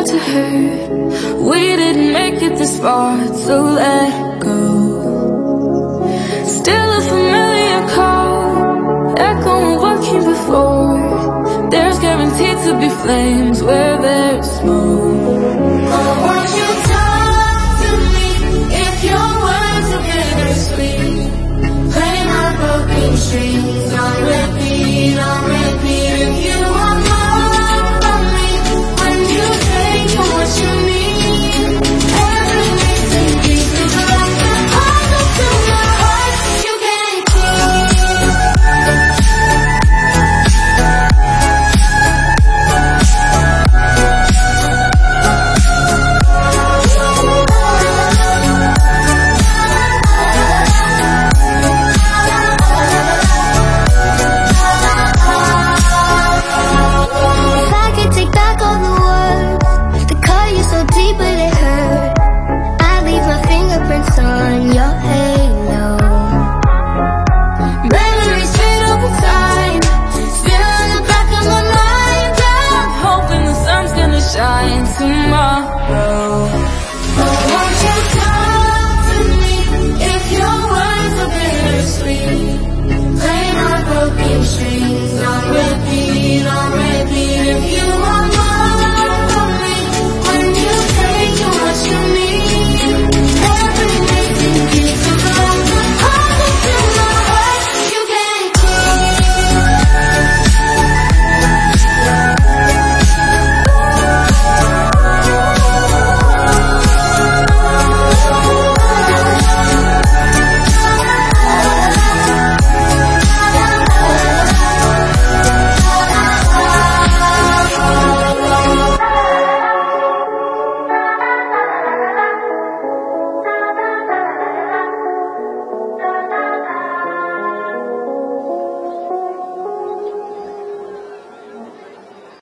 to hurt. We didn't make it this far, so let go. Still a familiar call, echoing what came before. There's guaranteed to be flames where there's smoke. Oh, won't you talk to me if your words are bittersweet? Play my broken strings on repeat, on repeat. If you want more from me, when you take what you need, every missing piece is like a puzzle to my heart. You can't on your halo. Memories fade over time, still in the back of my mind. I'm hoping the sun's gonna shine tomorrow.